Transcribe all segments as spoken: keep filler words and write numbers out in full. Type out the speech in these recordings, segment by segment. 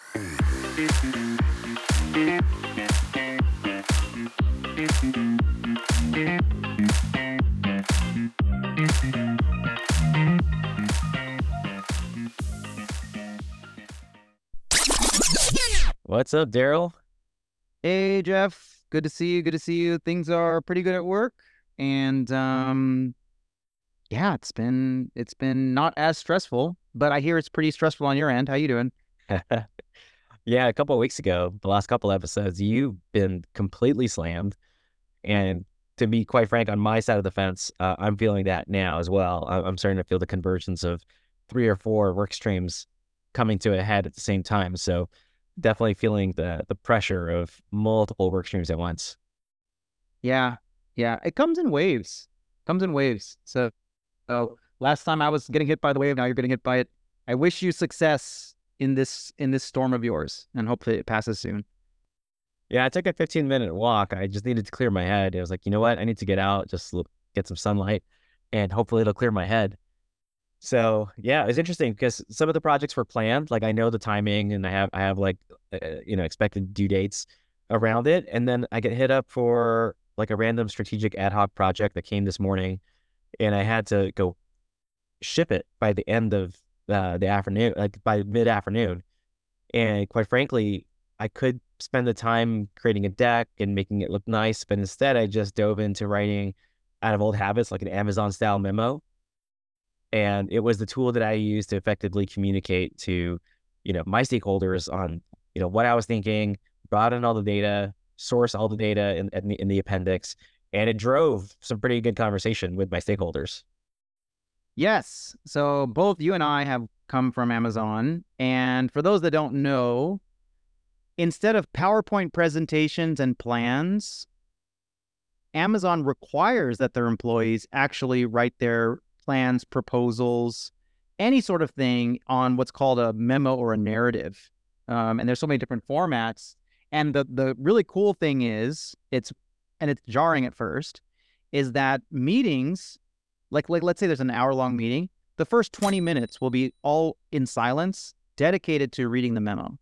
What's up, Daryl? Hey Jeff, good to see you. Good to see you. Things are pretty good at work, and um, yeah, it's been it's been not as stressful, but I hear it's pretty stressful on your end. How you doing? Yeah, a couple of weeks ago, the last couple episodes, you've been completely slammed. And to be quite frank, on my side of the fence, uh, I'm feeling that now as well. I- I'm starting to feel the convergence of three or four work streams coming to a head at the same time. So definitely feeling the the pressure of multiple work streams at once. Yeah, yeah. It comes in waves. Comes in waves. So, so last time I was getting hit by the wave, now you're getting hit by it. I wish you success in this in this storm of yours, and hopefully it passes soon. Yeah, I took a fifteen minute walk. I just needed to clear my head. I was like, you know what? I need to get out, just look, get some sunlight, and hopefully it'll clear my head. So yeah, it's interesting because some of the projects were planned. Like I know the timing, and I have I have like uh, you know expected due dates around it, and then I get hit up for like a random strategic ad hoc project that came this morning, and I had to go ship it by the end of uh, the afternoon, like by mid afternoon. And quite frankly, I could spend the time creating a deck and making it look nice, but instead I just dove into writing out of old habits, like an Amazon style memo. And it was the tool that I used to effectively communicate to, you know, my stakeholders on, you know, what I was thinking, brought in all the data, source all the data in, in the, in the appendix, and it drove some pretty good conversation with my stakeholders. Yes. So both you and I have come from Amazon, and for those that don't know, instead of PowerPoint presentations and plans, Amazon requires that their employees actually write their plans, proposals, any sort of thing on what's called a memo or a narrative. Um, and there's so many different formats. And the the really cool thing is, it's and it's jarring at first, is that meetings, like like let's say there's an hour long meeting, the first twenty minutes will be all in silence, dedicated to reading the memo.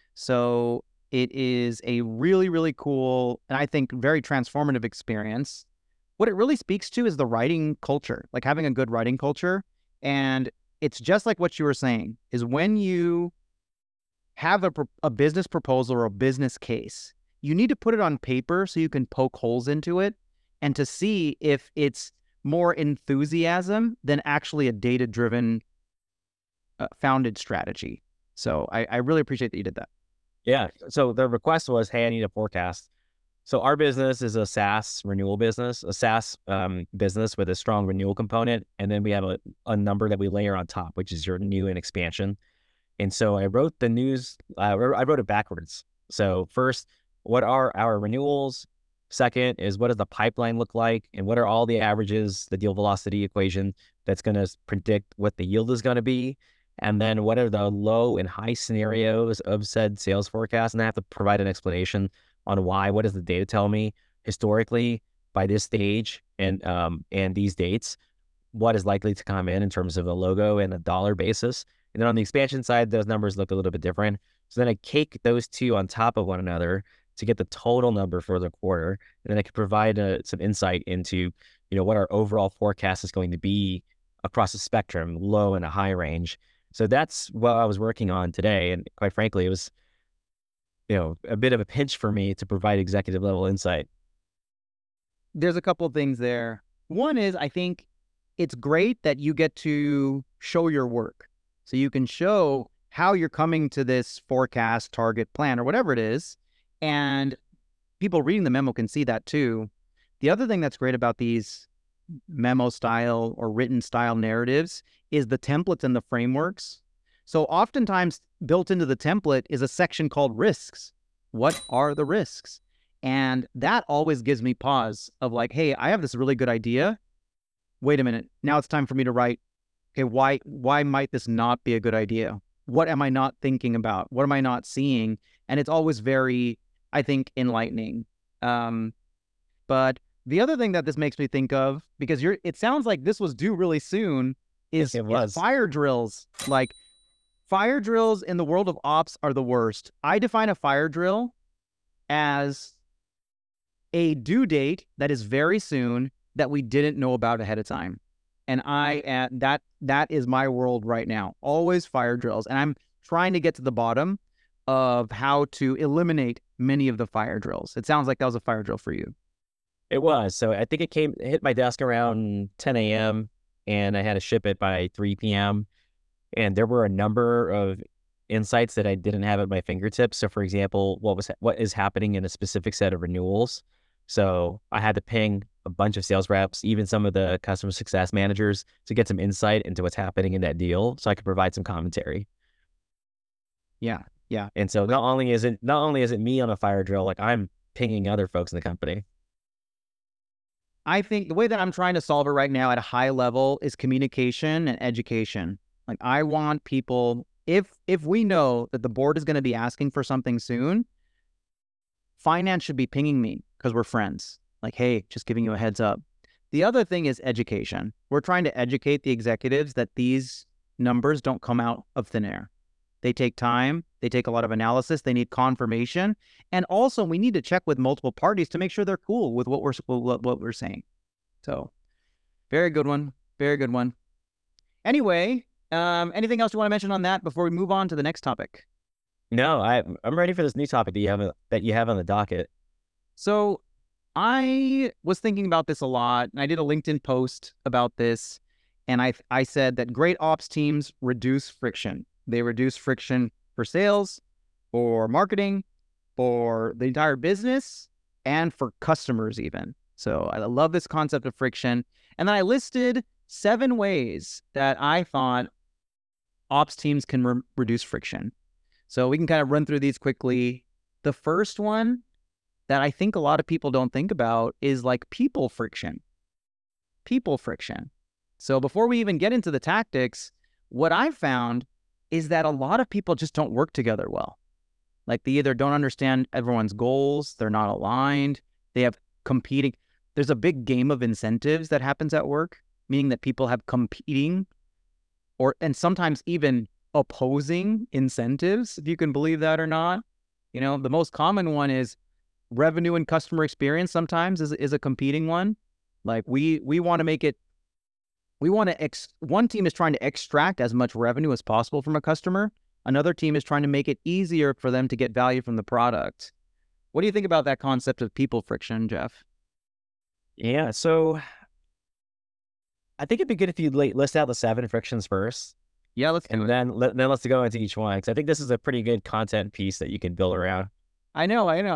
So it is a really, really cool and I think very transformative experience. What it really speaks to is the writing culture, like having a good writing culture. And it's just like what you were saying, is when you have a, a business proposal or a business case, you need to put it on paper so you can poke holes into it and to see if it's more enthusiasm than actually a data-driven, uh, founded strategy. So I, I really appreciate that you did that. Yeah. So the request was, hey, I need a forecast. So our business is a SaaS renewal business, a SaaS um, business with a strong renewal component. And then we have a, a number that we layer on top, which is your new and expansion. And so I wrote the news, uh, I wrote it backwards. So first, what are our renewals? Second is what does the pipeline look like? And what are all the averages, the deal velocity equation that's going to predict what the yield is going to be? And then what are the low and high scenarios of said sales forecast? And I have to provide an explanation on why. What does the data tell me historically by this stage and um, and these dates? What is likely to come in in terms of a logo and a dollar basis? And then on the expansion side, those numbers look a little bit different. So then I cake those two on top of one another to get the total number for the quarter. And then I could provide uh, some insight into, you know, what our overall forecast is going to be across the spectrum, low and a high range. So that's what I was working on today. And quite frankly, it was, you know, a bit of a pinch for me to provide executive level insight. There's a couple of things there. One is I think it's great that you get to show your work. So you can show how you're coming to this forecast, target, plan, or whatever it is. And people reading the memo can see that too. The other thing that's great about these memo style or written style narratives is the templates and the frameworks. So oftentimes built into the template is a section called risks. What are the risks? And that always gives me pause of like, hey, I have this really good idea. Wait a minute. Now it's time for me to write, okay, why why might this not be a good idea? What am I not thinking about? What am I not seeing? And it's always very, I think, enlightening. Um, but the other thing that this makes me think of, because you're, it sounds like this was due really soon, is It is was. fire drills. Like Fire drills in the world of ops are the worst. I define a fire drill as a due date that is very soon that we didn't know about ahead of time. And I uh, that that is my world right now. Always fire drills. And I'm trying to get to the bottom of how to eliminate many of the fire drills. It sounds like that was a fire drill for you. It was. So I think it came, it hit my desk around ten a.m. and I had to ship it by three p.m. And there were a number of insights that I didn't have at my fingertips. So for example, what was what is happening in a specific set of renewals. So I had to ping a bunch of sales reps, even some of the customer success managers, to get some insight into what's happening in that deal so I could provide some commentary. Yeah, yeah. And so not only is it not only is it me on a fire drill, like I'm pinging other folks in the company. I think the way that I'm trying to solve it right now at a high level is communication and education. Like I want people, if if we know that the board is going to be asking for something soon, finance should be pinging me because we're friends. Like, hey, just giving you a heads up. The other thing is education. We're trying to educate the executives that these numbers don't come out of thin air. They take time. They take a lot of analysis. They need confirmation. And also we need to check with multiple parties to make sure they're cool with what we're, what, what we're saying. So very good one. Very good one. Anyway, um, anything else you want to mention on that before we move on to the next topic? No, I, I'm ready for this new topic that you have, that you have on the docket. So I was thinking about this a lot, and I did a LinkedIn post about this, and I I said that great ops teams reduce friction. They reduce friction for sales, for marketing, for the entire business, and for customers even. So I love this concept of friction. And then I listed seven ways that I thought ops teams can re- reduce friction. So we can kind of run through these quickly. The first one that I think a lot of people don't think about is like people friction. People friction. So before we even get into the tactics, what I've found is that a lot of people just don't work together well. Like they either don't understand everyone's goals, they're not aligned, they have competing. There's a big game of incentives that happens at work, meaning that people have competing or, and sometimes even opposing incentives, if you can believe that or not. You know, the most common one is revenue and customer experience sometimes is, is a competing one. Like we, we want to make it, we want to, ex, one team is trying to extract as much revenue as possible from a customer. Another team is trying to make it easier for them to get value from the product. What do you think about that concept of people friction, Jeff? Yeah, so I think it'd be good if you list out the seven frictions first. Yeah, let's and then let, then let's go into each one, because I think this is a pretty good content piece that you can build around. I know, I know.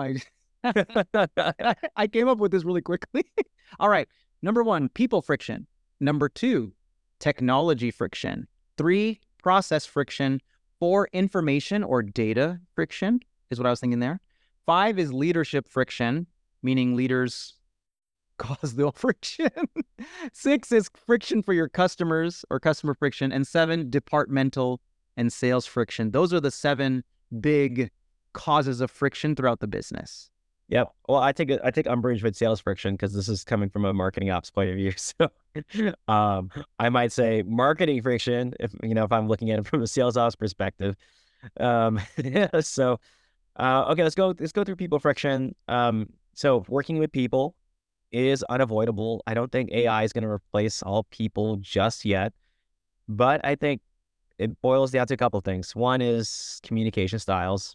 I, I came up with this really quickly. All right. Number one, people friction. Number two, technology friction. Three, process friction. Four, information or data friction is what I was thinking there. Five is leadership friction, meaning leaders cause the friction. Six is friction for your customers or customer friction. And seven, departmental and sales friction. Those are the seven big causes of friction throughout the business. Yep. Well, I take I take umbrage with sales friction because this is coming from a marketing ops point of view. So, um, I might say marketing friction if you know if I'm looking at it from a sales ops perspective. Um, yeah, so, uh, okay, let's go. Let's go through people friction. Um, so working with people is unavoidable. I don't think A I is going to replace all people just yet, but I think it boils down to a couple of things. One is communication styles.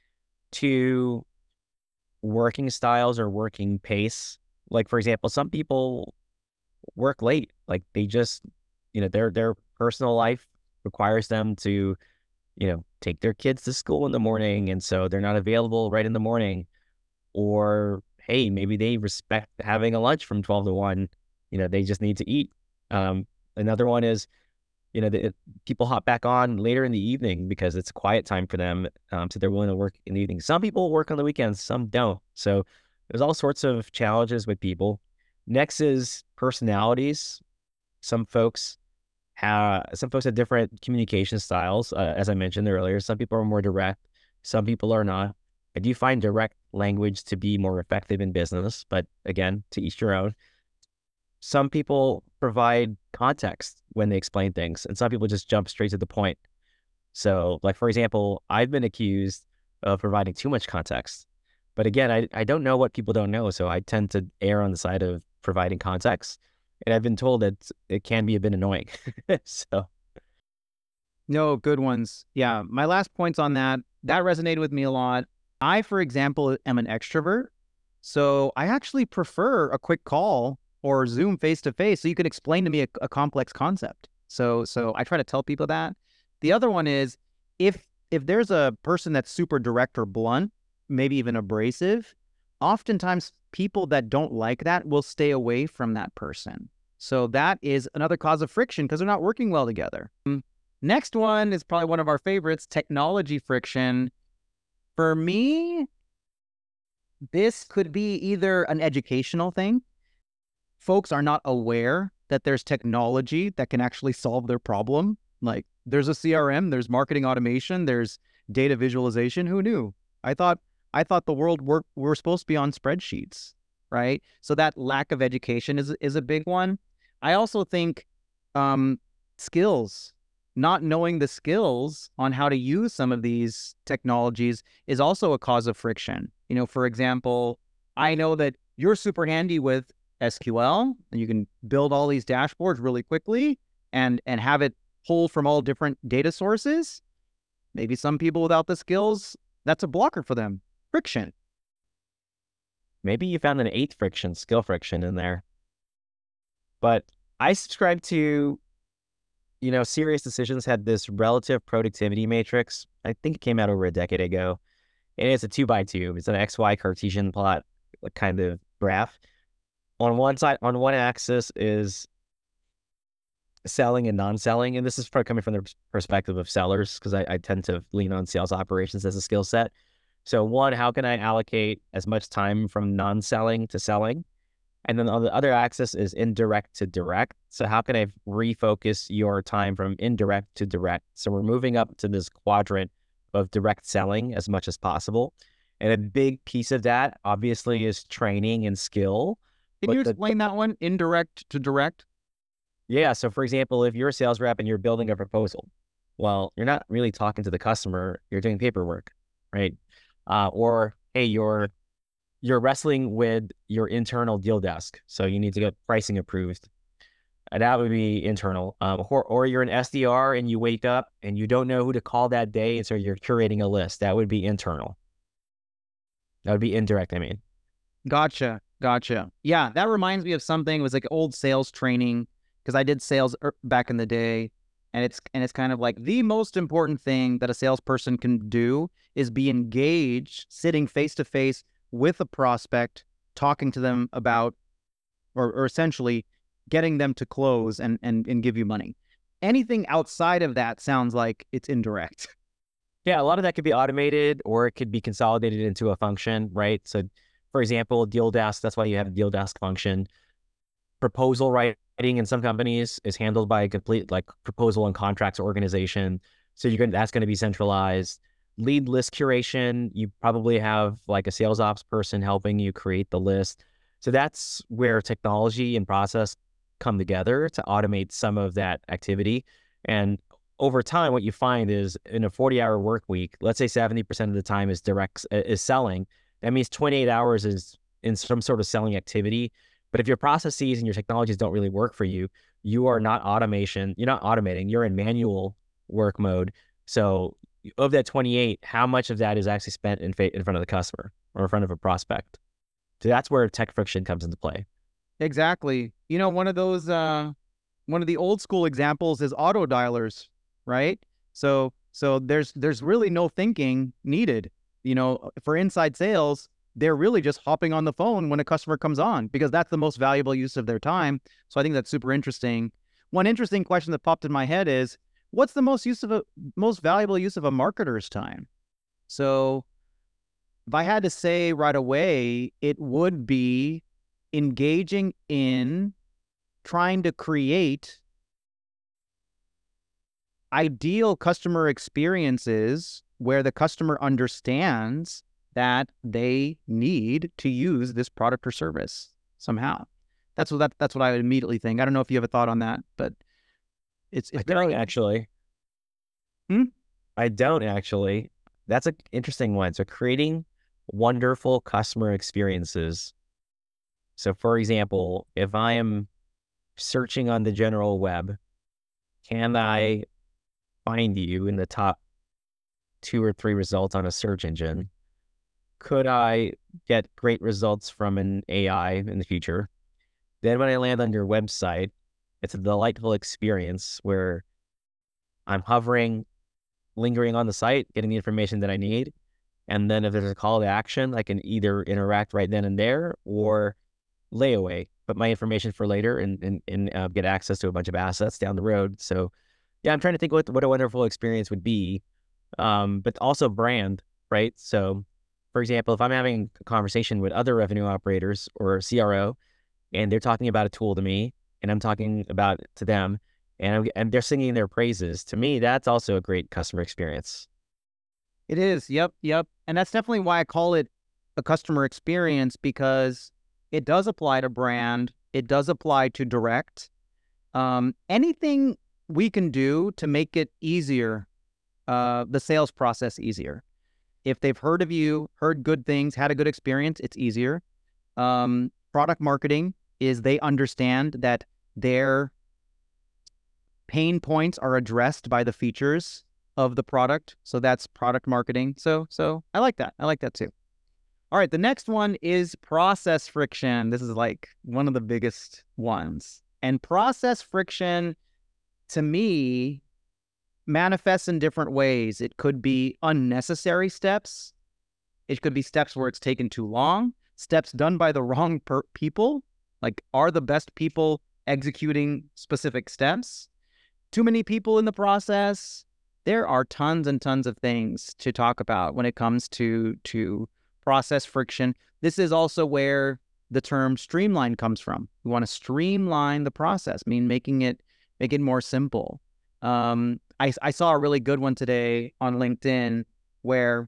Two, working styles or working pace. Like, for example, some people work late. Like they just, you know, their their personal life requires them to, you know, take their kids to school in the morning. And so they're not available right in the morning. Or, hey, maybe they respect having a lunch from twelve to one. You know, they just need to eat. Um, another one is, you know, the, people hop back on later in the evening because it's a quiet time for them. Um, so they're willing to work in the evening. Some people work on the weekends, some don't. So there's all sorts of challenges with people. Next is personalities. Some folks have, some folks have different communication styles. Uh, as I mentioned earlier, some people are more direct. Some people are not. I do find direct language to be more effective in business, but again, to each your own. Some people provide context when they explain things, and some people just jump straight to the point. So, like, for example, I've been accused of providing too much context. But again, I, I don't know what people don't know. So I tend to err on the side of providing context. And I've been told that it can be a bit annoying. So, No, good ones. Yeah, my last points on that, that resonated with me a lot. I, for example, am an extrovert. So I actually prefer a quick call or Zoom face to face so you can explain to me a, a complex concept. So so I try to tell people that. The other one is if if there's a person that's super direct or blunt, maybe even abrasive, oftentimes people that don't like that will stay away from that person. So that is another cause of friction because they're not working well together. Next one is probably one of our favorites, technology friction. For me, this could be either an educational thing. Folks are not aware that there's technology that can actually solve their problem. Like there's a C R M, there's marketing automation, there's data visualization. Who knew? I thought I thought the world work we're supposed to be on spreadsheets, right? So that lack of education is is a big one. I also think um, skills, not knowing the skills on how to use some of these technologies is also a cause of friction. You know, for example, I know that you're super handy with S Q L and you can build all these dashboards really quickly and and have it pull from all different data sources. Maybe some people without the skills, that's a blocker for them. Friction. maybe you found an eighth friction, skill friction in there. But I subscribe to, you know, Serious Decisions had this relative productivity matrix. I think it came out over a decade ago. And it's a two by two. It's an X Y Cartesian plot kind of graph. On one side, on one axis is selling and non-selling. And this is probably coming from the perspective of sellers, because I, I tend to lean on sales operations as a skill set. So one, how can I allocate as much time from non-selling to selling? And then on the other axis is indirect to direct. So how can I refocus your time from indirect to direct? So we're moving up to this quadrant of direct selling as much as possible. And a big piece of that obviously is training and skill. Can you explain the, that one, indirect to direct? Yeah. So for example, if you're a sales rep and you're building a proposal, well, you're not really talking to the customer, you're doing paperwork, right? Uh, or, hey, you're you're wrestling with your internal deal desk. So you need to get pricing approved. And that would be internal. Um, or, or you're an S D R and you wake up and you don't know who to call that day. And so you're curating a list. That would be internal. That would be indirect, I mean. Gotcha. Gotcha. Yeah, that reminds me of something. It was like old sales training because I did sales back in the day. And it's and it's kind of like the most important thing that a salesperson can do is be engaged, sitting face to face with a prospect, talking to them about, or, or essentially getting them to close and, and, and give you money. Anything outside of that sounds like it's indirect. Yeah, a lot of that could be automated or it could be consolidated into a function, right? So for example, deal desk, that's why you have a deal desk function. Proposal writing in some companies is handled by a complete like proposal and contracts organization. So you're going that's going to be centralized. Lead list curation, you probably have like a sales ops person helping you create the list. So that's where technology and process come together to automate some of that activity. And over time, what you find is in a forty hour work week, let's say seventy percent of the time is direct, is selling. That means twenty-eight hours is in some sort of selling activity. But if your processes and your technologies don't really work for you, you are not automation, you're not automating, you're in manual work mode. So of that twenty-eight, how much of that is actually spent in fa- in front of the customer or in front of a prospect? So that's where tech friction comes into play. Exactly. You know, one of those, uh, one of the old school examples is auto dialers, right? So, so there's there's really no thinking needed. You know, for inside sales, they're really just hopping on the phone when a customer comes on because that's the most valuable use of their time. So I think that's super interesting. One interesting question that popped in my head is, what's the most use of a most valuable use of a marketer's time? So if I had to say right away, it would be engaging in trying to create ideal customer experiences where the customer understands that they need to use this product or service somehow. That's what that, that's what I would immediately think. I don't know if you have a thought on that, but it's it's I very actually. Hmm? I don't actually. That's an interesting one. So creating wonderful customer experiences. So for example, if I am searching on the general web, can I find you in the top two or three results on a search engine? Could I get great results from an A I in the future? Then when I land on your website, it's a delightful experience where I'm hovering, lingering on the site, getting the information that I need. And then if there's a call to action, I can either interact right then and there or layaway, put my information for later and, and, and uh, get access to a bunch of assets down the road. So yeah, I'm trying to think what, what a wonderful experience would be. Um, but also brand, right? So for example, if I'm having a conversation with other revenue operators or C R O, and they're talking about a tool to me, and I'm talking about it to them, and, I'm, and they're singing their praises, to me, that's also a great customer experience. It is. Yep. Yep. And that's definitely why I call it a customer experience, because it does apply to brand. It does apply to direct. Um, anything we can do to make it easier, uh, the sales process easier. If they've heard of you, heard good things, had a good experience, it's easier. Um, product marketing is they understand that their pain points are addressed by the features of the product. So that's product marketing. So, so I like that. I like that too. All right. The next one is process friction. This is like one of the biggest ones. And process friction, to me, manifests in different ways. It could be unnecessary steps. It could be steps where it's taken too long, steps done by the wrong per- people. Like, are the best people executing specific steps? Too many people in the process. There are tons and tons of things to talk about when it comes to, to process friction. This is also where the term streamline comes from. We want to streamline the process, I mean, making it, make it more simple. Um, I, I saw a really good one today on LinkedIn where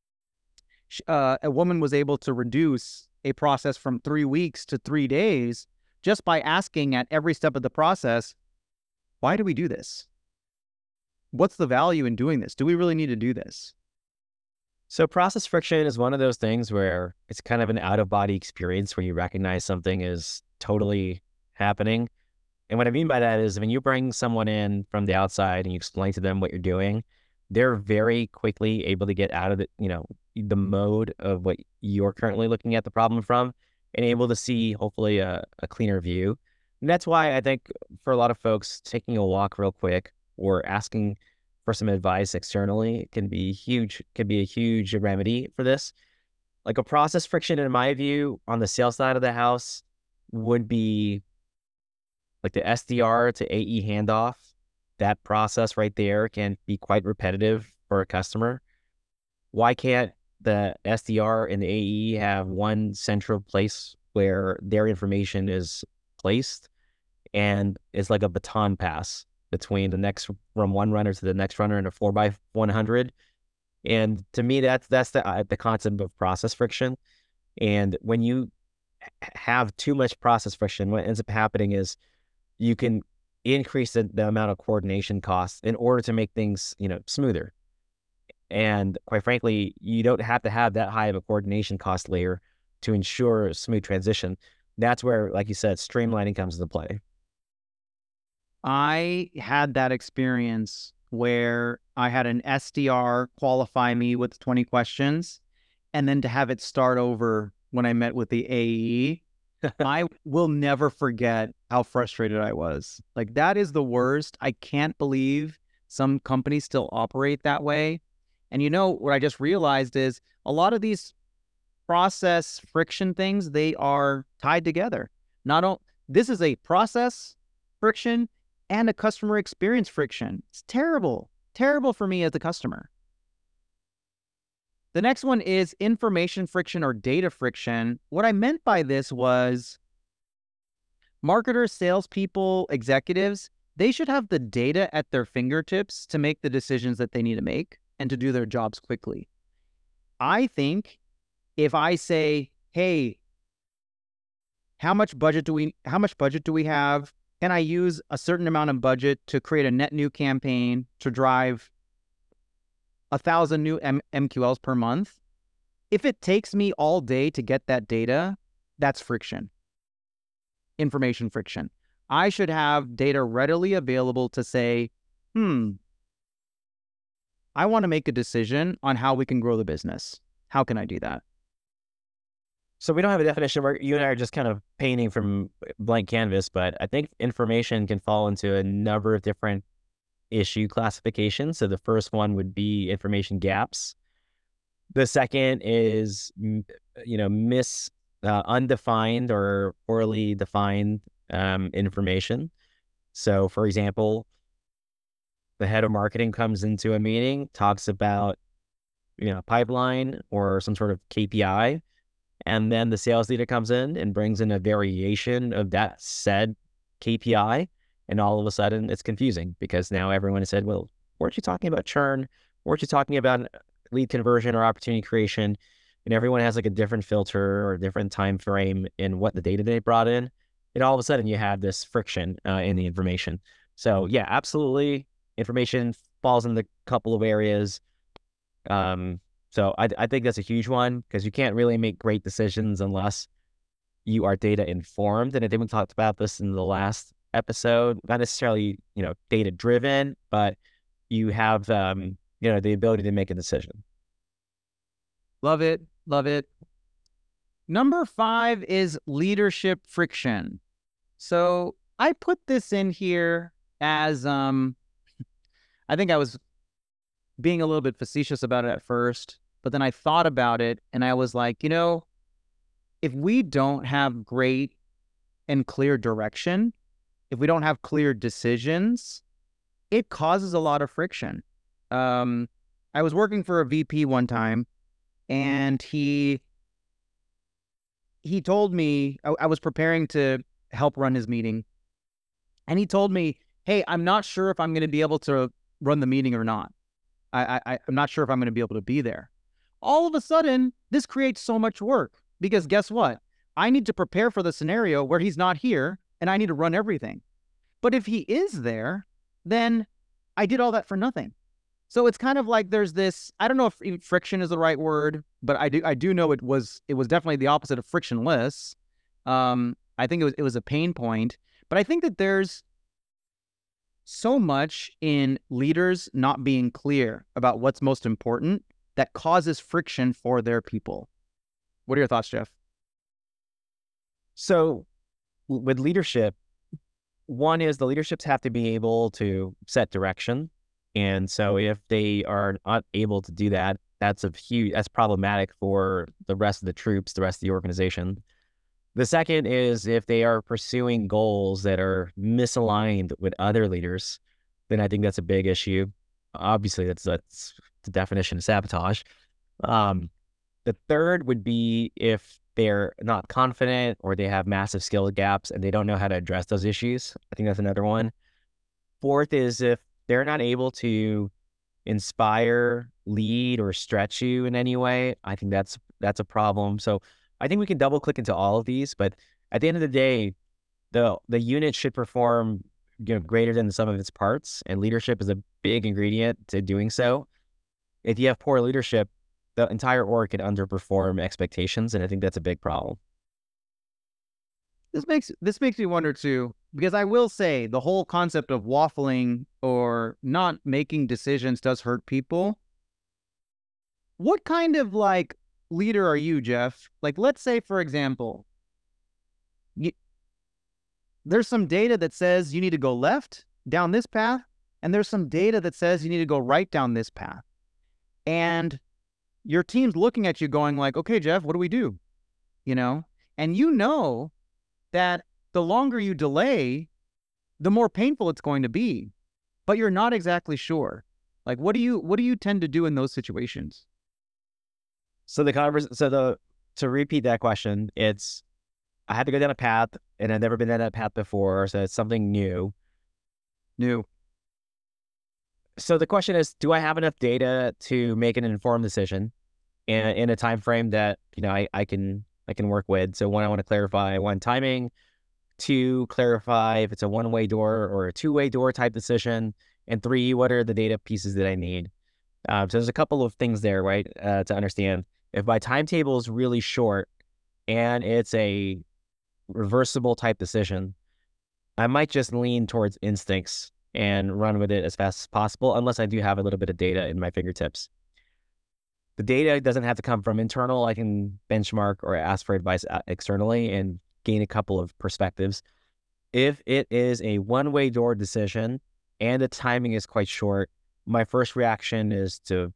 uh, a woman was able to reduce a process from three weeks to three days just by asking at every step of the process, why do we do this? What's the value in doing this? Do we really need to do this? So process friction is one of those things where it's kind of an out-of-body experience where you recognize something is totally happening. And what I mean by that is when you bring someone in from the outside and you explain to them what you're doing, they're very quickly able to get out of the, you know, the mode of what you're currently looking at the problem from and able to see hopefully a, a cleaner view. And that's why I think for a lot of folks, taking a walk real quick or asking for some advice externally can be huge, can be a huge remedy for this. Like a process friction, in my view, on the sales side of the house would be like the S D R to A E handoff. That process right there can be quite repetitive for a customer. Why can't the S D R and the A E have one central place where their information is placed and it's like a baton pass between the next from one runner to the next runner in a four by one hundred? And to me, that's that's the uh, the concept of process friction. And when you have too much process friction, what ends up happening is you can increase the, the amount of coordination costs in order to make things, you know, smoother. And quite frankly, you don't have to have that high of a coordination cost layer to ensure a smooth transition. That's where, like you said, streamlining comes into play. I had that experience where I had an S D R qualify me with twenty questions, and then to have it start over when I met with the A E. I will never forget how frustrated I was. Like, that is the worst. I can't believe some companies still operate that way. And you know, what I just realized is a lot of these process friction things, they are tied together. Not all, this is a process friction and a customer experience friction. It's terrible, terrible for me as a customer. The next one is information friction or data friction. What I meant by this was marketers, salespeople, executives, they should have the data at their fingertips to make the decisions that they need to make and to do their jobs quickly. I think if I say, hey, how much budget do we how much budget do we have? Can I use a certain amount of budget to create a net new campaign to drive a thousand new M- MQLs per month. If it takes me all day to get that data, that's friction, information friction. I should have data readily available to say, hmm, I want to make a decision on how we can grow the business. How can I do that? So we don't have a definition. Where you and I are just kind of painting from blank canvas, but I think information can fall into a number of different issue classifications. So the first one would be information gaps. The second is, you know, mis uh, undefined or poorly defined um, information. So, for example, the head of marketing comes into a meeting, talks about, you know, pipeline or some sort of K P I. And then the sales leader comes in and brings in a variation of that said K P I. And all of a sudden it's confusing because now everyone has said, well, weren't you talking about churn? Weren't you talking about lead conversion or opportunity creation? And everyone has like a different filter or a different time frame in what the data they brought in. And all of a sudden you have this friction uh, in the information. So yeah, absolutely. Information falls into a couple of areas. Um, So I, I think that's a huge one because you can't really make great decisions unless you are data informed. And I think we talked about this in the last episode, not necessarily, you know, data driven, but you have, um, you know, the ability to make a decision. Love it. Love it. Number five is leadership friction. So I put this in here as, um, I think I was being a little bit facetious about it at first, but then I thought about it and I was like, you know, if we don't have great and clear direction, if we don't have clear decisions, it causes a lot of friction. Um, I was working for a V P one time and he, he told me, I, I was preparing to help run his meeting. And he told me, hey, I'm not sure if I'm going to be able to run the meeting or not. I, I, I'm not sure if I'm going to be able to be there. All of a sudden, this creates so much work because guess what? I need to prepare for the scenario where he's not here and I need to run everything. But if he is there, then I did all that for nothing. So it's kind of like there's this, I don't know if friction is the right word, but I do I do know it was it was definitely the opposite of frictionless. Um, I think it was it was a pain point, but I think that there's so much in leaders not being clear about what's most important that causes friction for their people. What are your thoughts, Jeff? So with leadership, one is the leaderships have to be able to set direction. And so if they are not able to do that, that's a huge, that's problematic for the rest of the troops, the rest of the organization. The second is if they are pursuing goals that are misaligned with other leaders, then I think that's a big issue. Obviously, that's that's the definition of sabotage. Um, the third would be if they're not confident or they have massive skill gaps and they don't know how to address those issues. I think that's another one. Fourth is if they're not able to inspire, lead, or stretch you in any way. I think that's that's a problem. So I think we can double click into all of these, but at the end of the day, the the unit should perform, you know, greater than the sum of its parts, and leadership is a big ingredient to doing so. If you have poor leadership, the entire org can underperform expectations, and I think that's a big problem. This makes this makes me wonder too, because I will say the whole concept of waffling or not making decisions does hurt people. What kind of like leader are you, Jeff? Like, let's say, for example, you, there's some data that says you need to go left down this path, and there's some data that says you need to go right down this path. And your team's looking at you going like, okay, Jeff, what do we do? You know, and you know that the longer you delay, the more painful it's going to be, but you're not exactly sure. Like, what do you, what do you tend to do in those situations? So the converse, so the, to repeat that question, it's, I had to go down a path and I've never been down that path before. So it's something new. New. So the question is, do I have enough data to make an informed decision in, in a time frame that, you know, I, I can, I can work with? So one, I want to clarify one, timing; two, clarify if it's a one-way door or a two-way door type decision; and three, what are the data pieces that I need? Um, so there's a couple of things there, right, uh, to understand. If my timetable is really short and it's a reversible type decision, I might just lean towards instincts and run with it as fast as possible, unless I do have a little bit of data in my fingertips. The data doesn't have to come from internal. I can benchmark or ask for advice uh, externally and gain a couple of perspectives. If it is a one-way door decision and the timing is quite short, my first reaction is to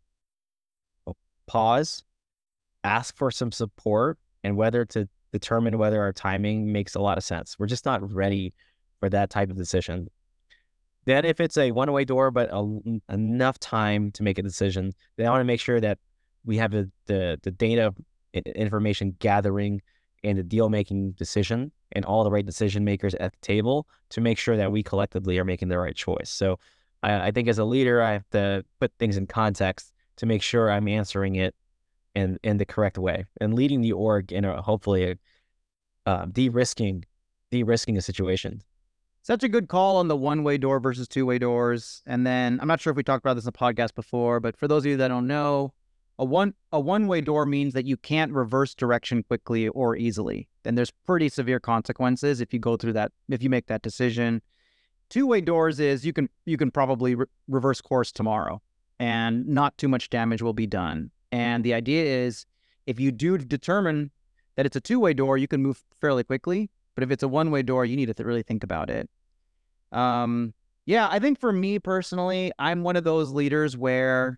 pause, ask for some support, and whether to determine whether our timing makes a lot of sense. We're just not ready for that type of decision. Then if it's a one-way door, but a, enough time to make a decision, then I want to make sure that we have the, the, the data information gathering and the deal-making decision and all the right decision makers at the table to make sure that we collectively are making the right choice. So I, I think as a leader, I have to put things in context to make sure I'm answering it in, in the correct way and leading the org in a, hopefully a, uh, de-risking, de-risking a situation. Such a good call on the one-way door versus two-way doors. And then I'm not sure if we talked about this in the podcast before, but for those of you that don't know, a one a one-way door means that you can't reverse direction quickly or easily. And there's pretty severe consequences if you go through that, if you make that decision. Two-way doors is you can you can probably re- reverse course tomorrow and not too much damage will be done. And the idea is if you do determine that it's a two-way door, you can move fairly quickly. But if it's a one-way door, you need to th- really think about it. Um, yeah, I think for me personally, I'm one of those leaders where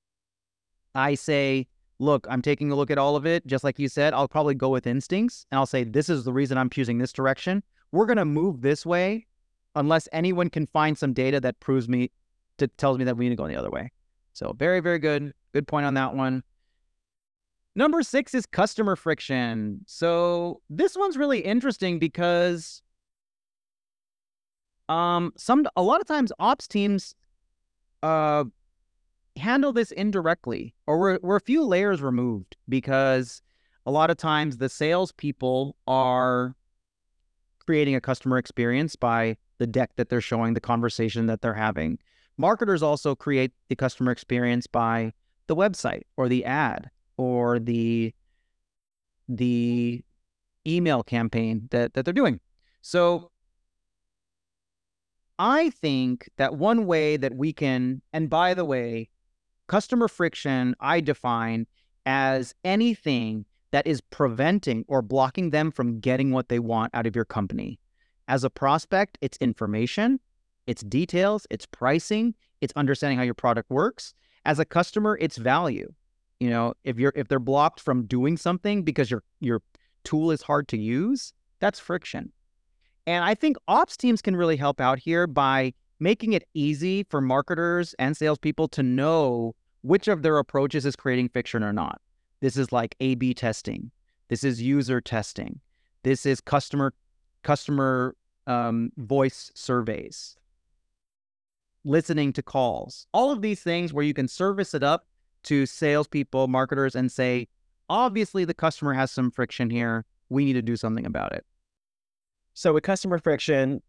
I say, look, I'm taking a look at all of it. Just like you said, I'll probably go with instincts and I'll say, this is the reason I'm choosing this direction. We're going to move this way unless anyone can find some data that proves me, to tells me that we need to go the other way. So very, very good. Good point on that one. Number six is customer friction. So this one's really interesting because um, some a lot of times ops teams uh, handle this indirectly, or we're, we're a few layers removed because a lot of times the salespeople are creating a customer experience by the deck that they're showing, the conversation that they're having. Marketers also create the customer experience by the website or the ad or the the email campaign that, that they're doing. So I think that one way that we can, and by the way, customer friction, I define as anything that is preventing or blocking them from getting what they want out of your company. As a prospect, it's information, it's details, it's pricing, it's understanding how your product works. As a customer, it's value. You know, if you're if they're blocked from doing something because your your tool is hard to use, that's friction. And I think ops teams can really help out here by making it easy for marketers and salespeople to know which of their approaches is creating friction or not. This is like A B testing. This is user testing. This is customer customer um, voice surveys, listening to calls. All of these things where you can service it up to salespeople, marketers, and say, obviously the customer has some friction here. We need to do something about it. So with customer friction,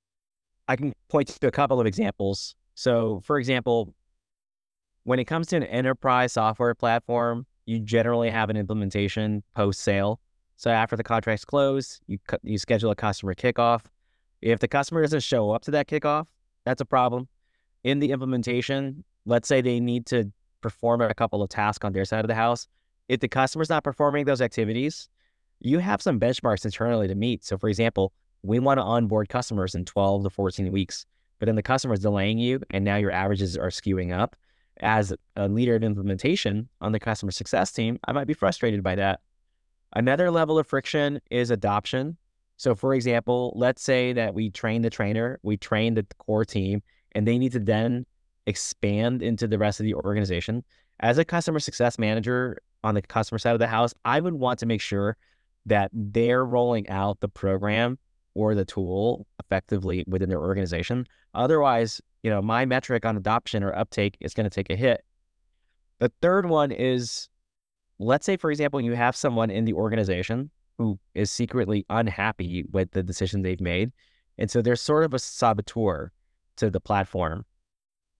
I can point to a couple of examples. So for example, when it comes to an enterprise software platform, you generally have an implementation post-sale. So after the contract's closed, you you schedule a customer kickoff. If the customer doesn't show up to that kickoff, that's a problem. In the implementation, let's say they need to perform a couple of tasks on their side of the house. If the customer's not performing those activities, you have some benchmarks internally to meet. So for example, we want to onboard customers in twelve to fourteen weeks, but then the customer is delaying you and now your averages are skewing up. As a leader of implementation on the customer success team, I might be frustrated by that. Another level of friction is adoption. So for example, let's say that we train the trainer, we train the core team, and they need to then expand into the rest of the organization. As a customer success manager on the customer side of the house, I would want to make sure that they're rolling out the program or the tool effectively within their organization. Otherwise, you know, my metric on adoption or uptake is going to take a hit. The third one is, let's say, for example, you have someone in the organization who is secretly unhappy with the decision they've made. And so they're sort of a saboteur to the platform.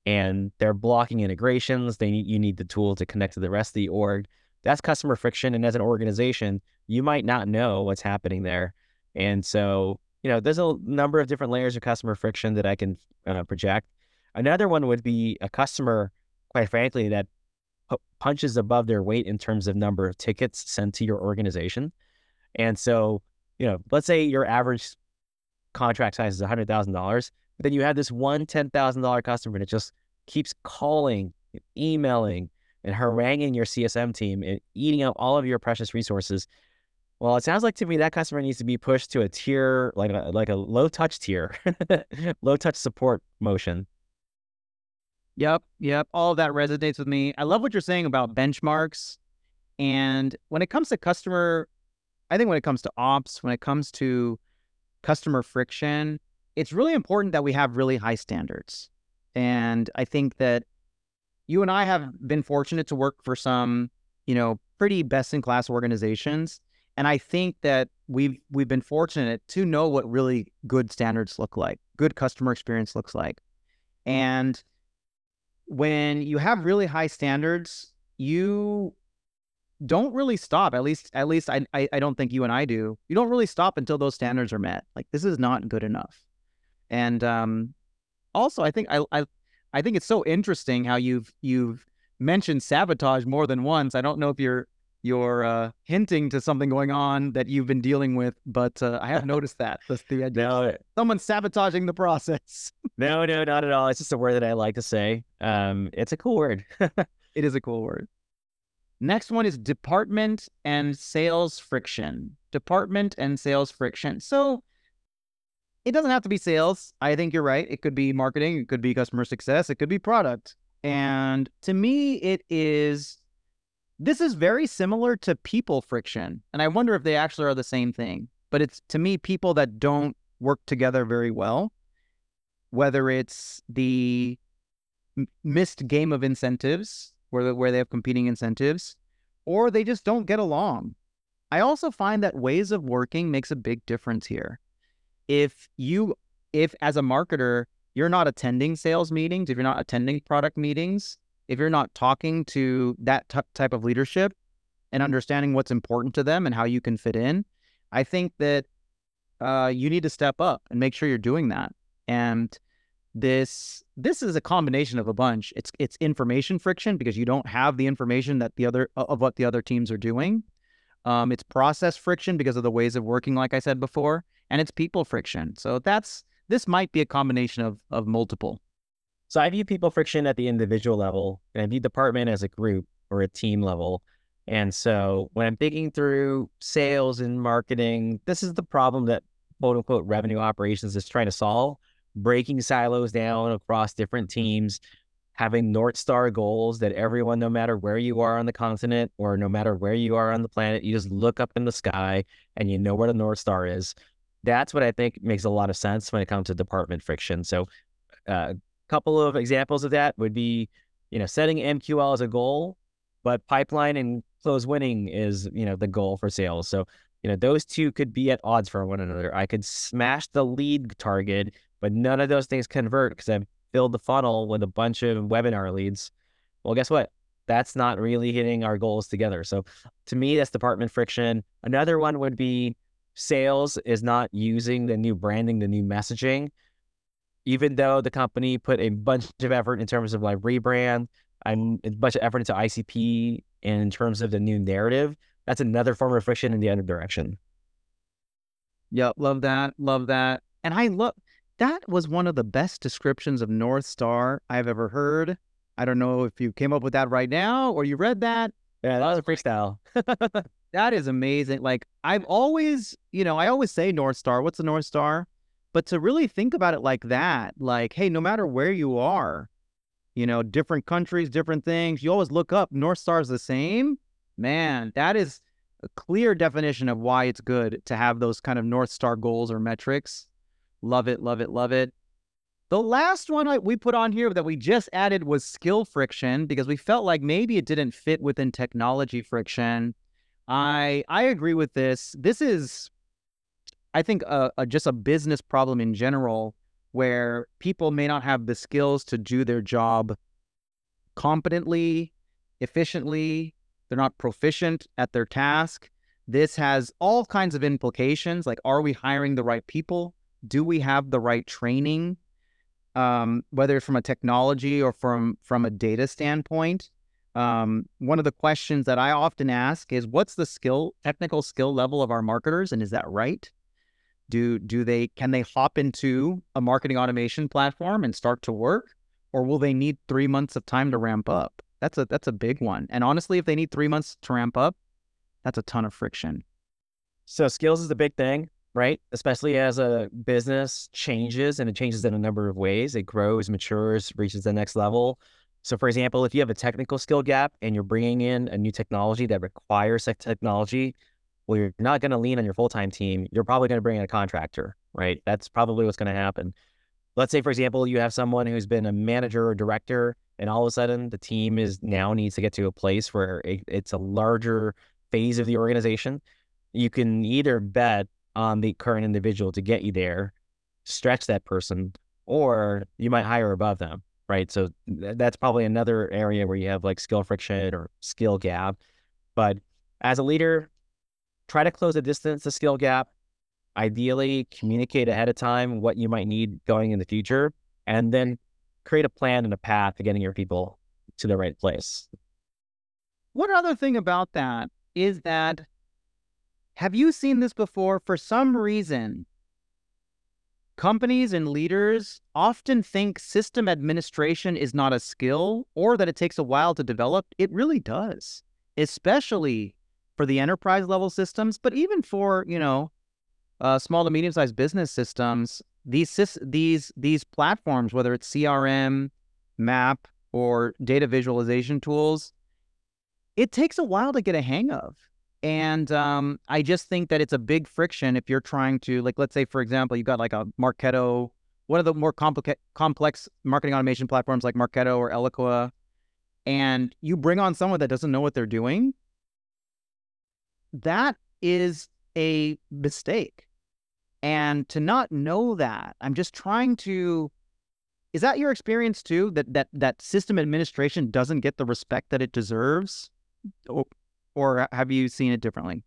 and they're blocking integrations. They need, you need the tool to connect to the rest of the org. That's customer friction. And as an organization, you might not know what's happening there. And so, you know, there's a number of different layers of customer friction that I can uh, project. Another one would be a customer, quite frankly, that p- punches above their weight in terms of number of tickets sent to your organization. And so, you know, let's say your average contract size is one hundred thousand dollars, but then you have this one ten thousand dollars customer that just keeps calling, emailing, and haranguing your C S M team and eating up all of your precious resources. Well, it sounds like to me that customer needs to be pushed to a tier, like a, like a low touch tier, low touch support motion. Yep, yep. All of that resonates with me. I love what you're saying about benchmarks. And when it comes to customer, I think when it comes to ops, when it comes to customer friction, it's really important that we have really high standards. And I think that you and I have been fortunate to work for some, you know, pretty best-in-class organizations. And I think that we've we've been fortunate to know what really good standards look like, good customer experience looks like. And when you have really high standards, you don't really stop. At least, at least I, I, I don't think you and I do. You don't really stop until those standards are met. Like, this is not good enough. And um, also, I think I, I, I think it's so interesting how you've you've mentioned sabotage more than once. I don't know if you're you're uh, hinting to something going on that you've been dealing with, but uh, I have noticed that. That's the idea. No, Someone's sabotaging the process. no, no, not at all. It's just a word that I like to say. Um, it's a cool word. It is a cool word. Next one is department and sales friction. Department and sales friction. So it doesn't have to be sales. I think you're right. It could be marketing. It could be customer success. It could be product. And to me, it is, this is very similar to people friction. And I wonder if they actually are the same thing. But it's, to me, people that don't work together very well, whether it's the m- missed game of incentives, where where they have competing incentives, or they just don't get along. I also find that ways of working makes a big difference here. If you, if as a marketer, you're not attending sales meetings, if you're not attending product meetings, if you're not talking to that t- type of leadership and understanding what's important to them and how you can fit in, I think that uh, you need to step up and make sure you're doing that. And This this is a combination of a bunch. It's it's information friction because you don't have the information that the other of what the other teams are doing. Um, it's process friction because of the ways of working, like I said before, and it's people friction. So that's this might be a combination of of multiple. So I view people friction at the individual level, and I view department as a group or a team level. And so when I'm thinking through sales and marketing, this is the problem that quote unquote revenue operations is trying to solve. Breaking silos down across different teams, having North Star goals that everyone, no matter where you are on the continent or no matter where you are on the planet, you just look up in the sky and you know where the North Star is. That's what I think makes a lot of sense when it comes to department friction. So a uh, couple of examples of that would be, you know, setting M Q L as a goal, but pipeline and close winning is, you know, the goal for sales. So, you know, those two could be at odds for one another. I could smash the lead target, but none of those things convert because I've filled the funnel with a bunch of webinar leads. Well, guess what? That's not really hitting our goals together. So to me, that's department friction. Another one would be sales is not using the new branding, the new messaging, even though the company put a bunch of effort in terms of like rebrand and a bunch of effort into I C P and in terms of the new narrative. That's another form of friction in the other direction. Yep, love that, love that. And I love, that was one of the best descriptions of North Star I've ever heard. I don't know if you came up with that right now or you read that. Yeah, that was a freestyle. That is amazing. Like, I've always, you know, I always say North Star. What's the North Star? But to really think about it like that, like, hey, no matter where you are, you know, different countries, different things, you always look up, North Star is the same. Man, that is a clear definition of why it's good to have those kind of North Star goals or metrics. Love it, love it, love it. The last one I, we put on here that we just added was skill friction because we felt like maybe it didn't fit within technology friction. I I agree with this. This is, I think, a, a, just a business problem in general where people may not have the skills to do their job competently, efficiently. They're not proficient at their task. This has all kinds of implications, like, are we hiring the right people? Do we have the right training? Um, whether it's from a technology or from, from a data standpoint. Um, one of the questions that I often ask is, what's the skill, technical skill level of our marketers? And is that right? Do, do they, can they hop into a marketing automation platform and start to work? Or will they need three months of time to ramp up? That's a, that's a big one. And honestly, if they need three months to ramp up, that's a ton of friction. So skills is the big thing, right? Especially as a business changes, and it changes in a number of ways. It grows, matures, reaches the next level. So for example, if you have a technical skill gap and you're bringing in a new technology that requires that technology, well, you're not going to lean on your full-time team. You're probably going to bring in a contractor, right? That's probably what's going to happen. Let's say, for example, you have someone who's been a manager or director, and all of a sudden the team is now needs to get to a place where it, it's a larger phase of the organization. You can either bet on the current individual to get you there, stretch that person, or you might hire above them, right? So th- that's probably another area where you have like skill friction or skill gap. But as a leader, try to close the distance, the skill gap. Ideally, communicate ahead of time what you might need going in the future, and then create a plan and a path to getting your people to the right place. One other thing about that is that, have you seen this before? For some reason, companies and leaders often think system administration is not a skill, or that it takes a while to develop. It really does, especially for the enterprise level systems, but even for, you know, uh, small to medium-sized business systems. These, these, these platforms, whether it's C R M, Map, or data visualization tools, it takes a while to get a hang of. And um, I just think that it's a big friction if you're trying to, like, let's say, for example, you've got like a Marketo, one of the more complica- complex marketing automation platforms like Marketo or Eloqua, and you bring on someone that doesn't know what they're doing. That is a mistake. And to not know that, I'm just trying to, is that your experience too? That that that system administration doesn't get the respect that it deserves? Or, or have you seen it differently?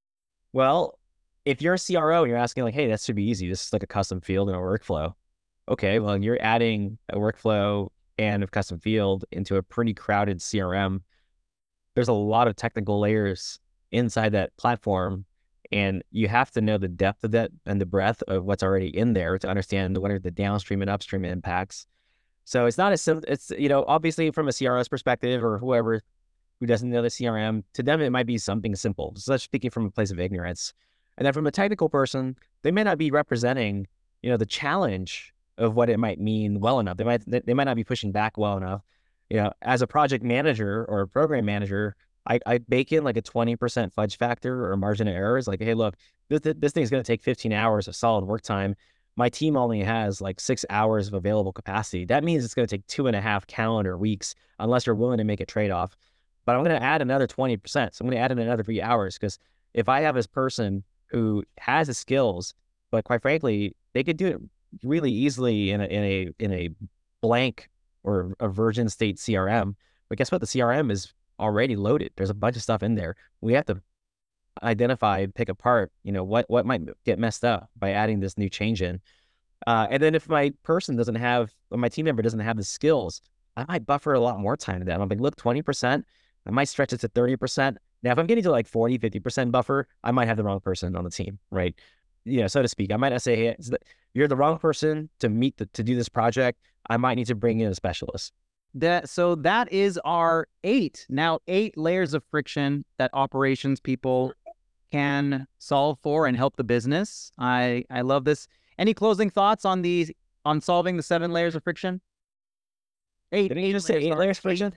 Well, if you're a C R O and you're asking like, hey, that should be easy. This is like a custom field in a workflow. Okay, well, you're adding a workflow and a custom field into a pretty crowded C R M. There's a lot of technical layers inside that platform, and you have to know the depth of that and the breadth of what's already in there to understand what are the downstream and upstream impacts. So it's not as simple. It's, you know, obviously from a C R O's perspective, or whoever who doesn't know the C R M, to them it might be something simple. So that's speaking from a place of ignorance. And then from a technical person, they may not be representing, you know, the challenge of what it might mean well enough. They might they might not be pushing back well enough. You know, as a project manager or a program manager, I, I bake in like a twenty percent fudge factor or margin of error. It's like, hey, look, this, this thing's going to take fifteen hours of solid work time. My team only has like six hours of available capacity. That means it's going to take two and a half calendar weeks unless you're willing to make a trade-off. But I'm going to add another twenty percent. So I'm going to add in another three hours because if I have this person who has the skills, but quite frankly, they could do it really easily in a, in a, in a blank or a virgin state C R M. But guess what? The C R M is already loaded. There's a bunch of stuff in there. We have to identify, pick apart, you know, what, what might get messed up by adding this new change in. Uh, and then if my person doesn't have, or my team member doesn't have the skills, I might buffer a lot more time to them. I'm like, look, twenty percent, I might stretch it to thirty percent. Now, if I'm getting to like forty, fifty percent buffer, I might have the wrong person on the team, right? You know, so to speak. I might not say, hey, you're the wrong person to meet the, to do this project. I might need to bring in a specialist. That so that is our eight now eight layers of friction that operations people can solve for and help the business. I I love this. Any closing thoughts on these on solving the seven layers of friction? Eight. Didn't you just say eight layers of friction?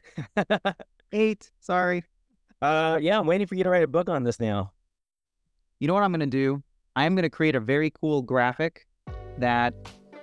Eight. Sorry. Uh, yeah, I'm waiting for you to write a book on this now. You know what I'm going to do? I'm going to create a very cool graphic that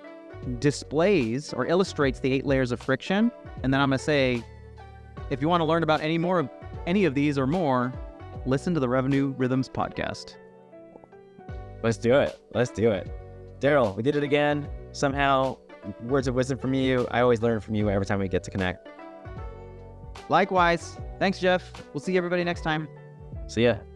displays or illustrates the eight layers of friction. And then I'm going to say, if you want to learn about any more of any of these or more, listen to the Revenue Rhythms podcast. Let's do it. Let's do it. Daryl, we did it again. somehow words of wisdom from you. I always learn from you every time we get to connect. Likewise. Thanks, Jeff. We'll see everybody next time. See ya.